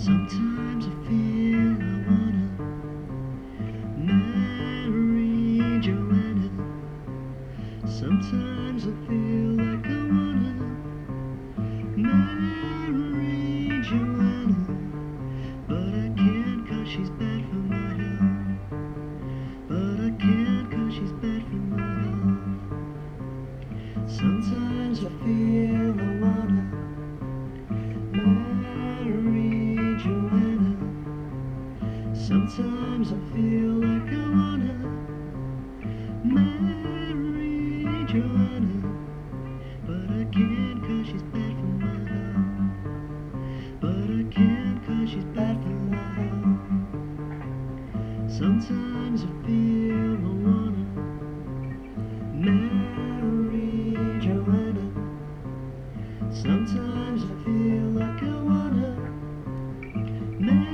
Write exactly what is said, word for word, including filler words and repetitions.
Sometimes I feel I wanna marry Joanna. Sometimes I feel like I wanna marry Joanna. But I can't 'cause she's bad for my health. But I can't 'cause she's bad for my health. Sometimes I feel I wanna marry Joanna. Sometimes I feel like I wanna marry Joanna. But I can't 'cause she's bad for my health. But I can't 'cause she's bad for my health. Sometimes I feel I wanna marry Joanna. Sometimes I feel like I wanna marry